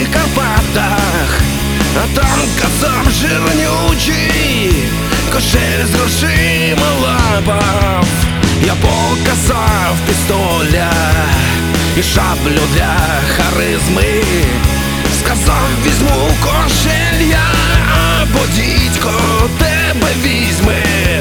далеких Карпатах, а там кацап жирнючий кошель з грошима лапав. Я показав пістоля і шаблю для харизми, сказав, візьму кошель я, або дідько тебе візьме.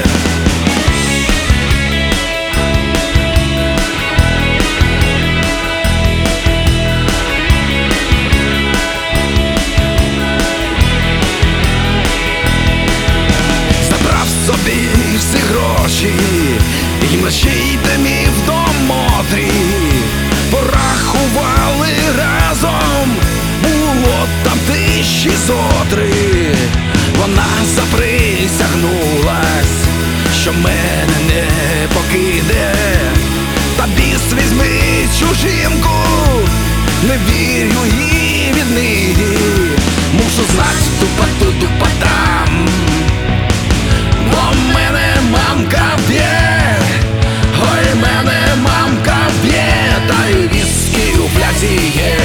Забрав собі всі гроші і вночі димів до Мотрі. Порахували разом, було там 1000 зотри. Вона заприсягнулась, що мене не покиде. Та біс візьми чужинку, не вірю їй віднині. Мушу знать тупоту тупотам, бо мене мамка б'є. Ой, мене мамка б'є, та й віскі у плясі є.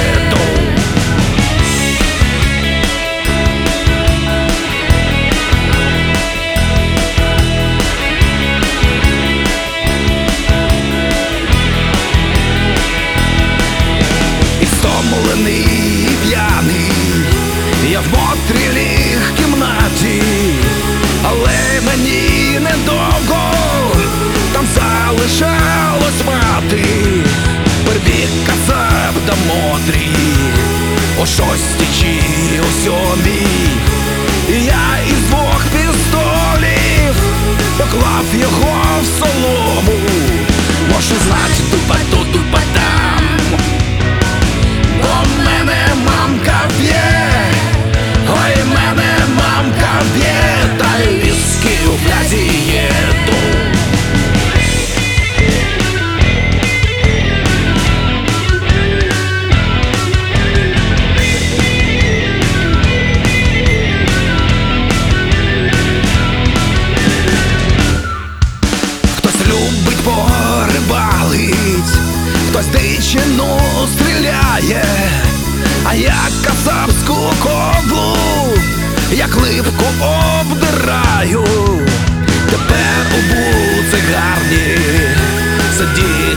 І стомлений, і п'яний, я в Мотрі ліг в кімнаті, але мені недовго там залишалось мати. Прибіг кацап до Мотрі о 6 чи о 7, і я із 2 пістолів поклав його в солому. Можу знать тупоту тупотам, бо мене мамка б'є. Ой, мене мамка б'є, та й віскі у плясі є. Хтось любить порибалить, хтось дичину стріляє, а я кацапську кодлу, як липку обдираю. Тепер у буці гарні сидіть